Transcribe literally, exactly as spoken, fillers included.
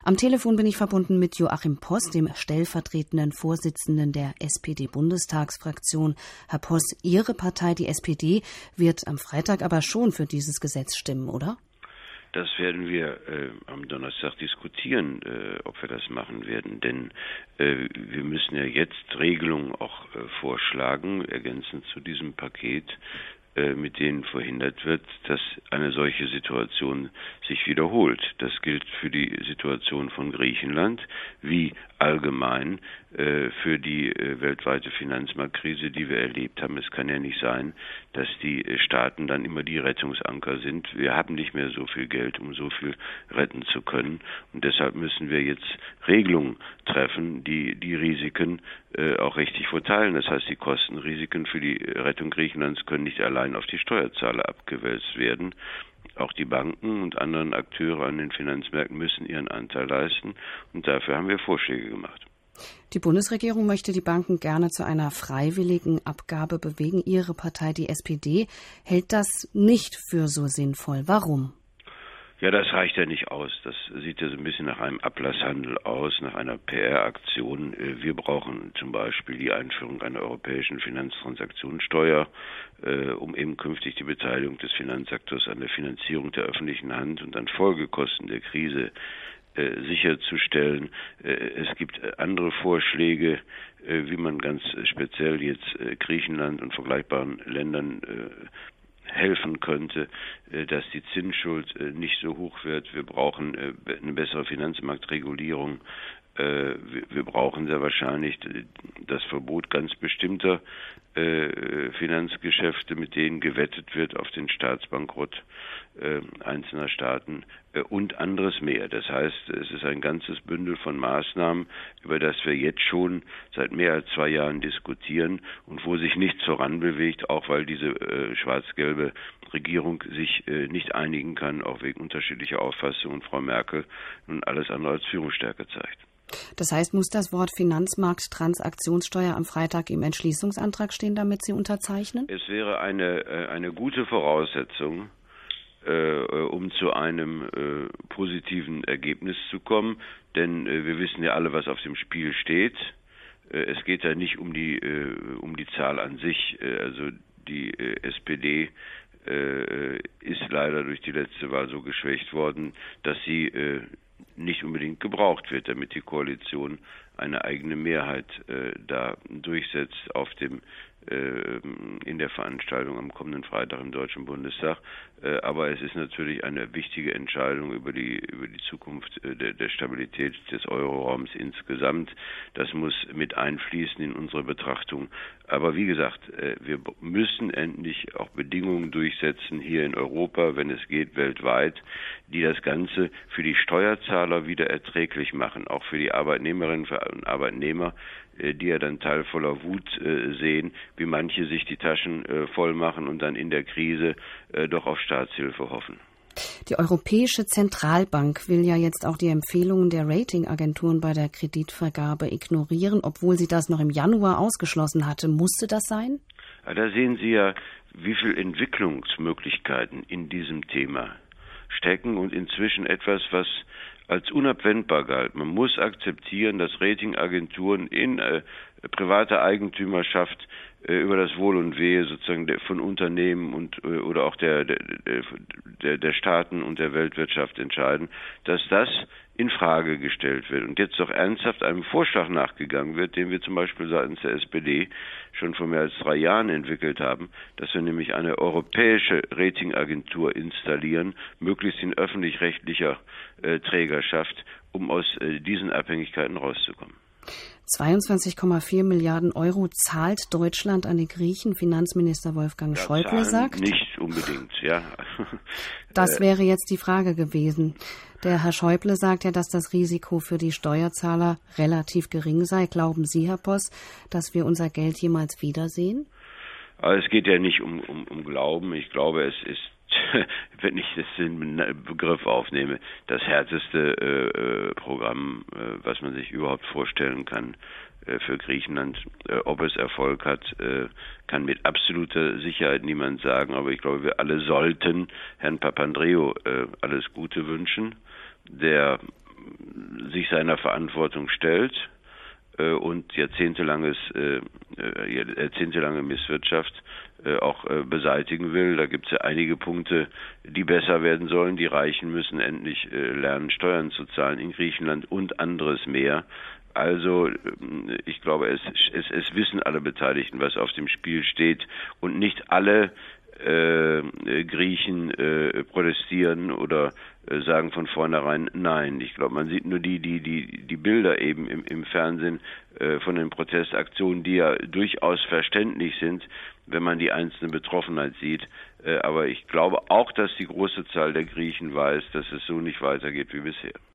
Am Telefon bin ich verbunden mit Joachim Poss, dem stellvertretenden Vorsitzenden der S P D-Bundestagsfraktion. Herr Poss, Ihre Partei, die S P D, wird am Freitag aber schon für dieses Gesetz stimmen, oder? Das werden wir äh, am Donnerstag diskutieren, äh, ob wir das machen werden. Denn äh, wir müssen ja jetzt Regelungen auch äh, vorschlagen, ergänzend zu diesem Paket, äh, mit denen verhindert wird, dass eine solche Situation sich wiederholt. Das gilt für die Situation von Griechenland wie allgemein äh, für die äh, weltweite Finanzmarktkrise, die wir erlebt haben. Es kann ja nicht sein, dass die äh, Staaten dann immer die Rettungsanker sind. Wir haben nicht mehr so viel Geld, um so viel retten zu können. Und deshalb müssen wir jetzt Regelungen treffen, die die Risiken äh, auch richtig verteilen. Das heißt, die Kostenrisiken für die Rettung Griechenlands können nicht allein auf die Steuerzahler abgewälzt werden. Auch die Banken und anderen Akteure an den Finanzmärkten müssen ihren Anteil leisten. Und dafür haben wir Vorschläge gemacht. Die Bundesregierung möchte die Banken gerne zu einer freiwilligen Abgabe bewegen. Ihre Partei, die S P D, hält das nicht für so sinnvoll. Warum? Ja, das reicht ja nicht aus. Das sieht ja so ein bisschen nach einem Ablasshandel aus, nach einer P R-Aktion. Wir brauchen zum Beispiel die Einführung einer europäischen Finanztransaktionssteuer, äh, um eben künftig die Beteiligung des Finanzsektors an der Finanzierung der öffentlichen Hand und an Folgekosten der Krise äh, sicherzustellen. Äh, es gibt andere Vorschläge, äh, wie man ganz speziell jetzt äh, Griechenland und vergleichbaren Ländern äh, helfen könnte, dass die Zinsschuld nicht so hoch wird. Wir brauchen eine bessere Finanzmarktregulierung. Wir brauchen sehr wahrscheinlich das Verbot ganz bestimmter Finanzgeschäfte, mit denen gewettet wird auf den Staatsbankrott einzelner Staaten und anderes mehr. Das heißt, es ist ein ganzes Bündel von Maßnahmen, über das wir jetzt schon seit mehr als zwei Jahren diskutieren und wo sich nichts voranbewegt, auch weil diese äh, schwarz-gelbe Regierung sich äh, nicht einigen kann, auch wegen unterschiedlicher Auffassungen. Frau Merkel nun alles andere als Führungsstärke zeigt. Das heißt, muss das Wort Finanzmarkttransaktionssteuer am Freitag im Entschließungsantrag stehen, damit Sie unterzeichnen? Es wäre eine, äh, eine gute Voraussetzung, Äh, um zu einem äh, positiven Ergebnis zu kommen. Denn äh, wir wissen ja alle, was auf dem Spiel steht. Äh, es geht ja nicht um die, äh, um die Zahl an sich. Äh, also die äh, S P D äh, ist leider durch die letzte Wahl so geschwächt worden, dass sie äh, nicht unbedingt gebraucht wird, damit die Koalition eine eigene Mehrheit äh, da durchsetzt auf dem in der Veranstaltung am kommenden Freitag im Deutschen Bundestag. Aber es ist natürlich eine wichtige Entscheidung über die über die Zukunft der, der Stabilität des Euroraums insgesamt. Das muss mit einfließen in unsere Betrachtung. Aber wie gesagt, wir müssen endlich auch Bedingungen durchsetzen hier in Europa, wenn es geht, weltweit, die das Ganze für die Steuerzahler wieder erträglich machen, auch für die Arbeitnehmerinnen und Arbeitnehmer, die ja dann teilvoller Wut äh, sehen, wie manche sich die Taschen äh, voll machen und dann in der Krise äh, doch auf Staatshilfe hoffen. Die Europäische Zentralbank will ja jetzt auch die Empfehlungen der Ratingagenturen bei der Kreditvergabe ignorieren, obwohl sie das noch im Januar ausgeschlossen hatte. Musste das sein? Ja, da sehen Sie ja, wie viele Entwicklungsmöglichkeiten in diesem Thema stecken und inzwischen etwas, was als unabwendbar galt. Man muss akzeptieren, dass Ratingagenturen in äh, privater Eigentümerschaft äh, über das Wohl und Wehe sozusagen der, von Unternehmen und äh, oder auch der, der, der, der Staaten und der Weltwirtschaft entscheiden, dass das in Frage gestellt wird und jetzt doch ernsthaft einem Vorschlag nachgegangen wird, den wir zum Beispiel seitens der S P D schon vor mehr als drei Jahren entwickelt haben, dass wir nämlich eine europäische Ratingagentur installieren, möglichst in öffentlich-rechtlicher äh, Trägerschaft, um aus äh, diesen Abhängigkeiten rauszukommen. zweiundzwanzig Komma vier Milliarden Euro zahlt Deutschland an die Griechen. Finanzminister Wolfgang ja, Schäuble sagt. Nicht unbedingt, ja. Das wäre jetzt die Frage gewesen. Der Herr Schäuble sagt ja, dass das Risiko für die Steuerzahler relativ gering sei. Glauben Sie, Herr Poss, dass wir unser Geld jemals wiedersehen? Aber es geht ja nicht um, um, um Glauben. Ich glaube, es ist, wenn ich das den Begriff aufnehme, das härteste äh, Programm, äh, was man sich überhaupt vorstellen kann äh, für Griechenland. Äh, ob es Erfolg hat, äh, kann mit absoluter Sicherheit niemand sagen. Aber ich glaube, wir alle sollten Herrn Papandreou äh, alles Gute wünschen, der sich seiner Verantwortung stellt äh, und jahrzehntelanges, äh, jahrzehntelange Misswirtschaft äh, auch äh, beseitigen will. Da gibt es ja einige Punkte, die besser werden sollen. Die Reichen müssen endlich äh, lernen, Steuern zu zahlen in Griechenland und anderes mehr. Also ich glaube, es, es, es wissen alle Beteiligten, was auf dem Spiel steht, und nicht alle äh, Griechen äh, protestieren oder äh, sagen von vornherein nein. Ich glaube, man sieht nur die, die, die, die Bilder eben im, im Fernsehen äh, von den Protestaktionen, die ja durchaus verständlich sind, wenn man die einzelne Betroffenheit sieht. Äh, aber ich glaube auch, dass die große Zahl der Griechen weiß, dass es so nicht weitergeht wie bisher.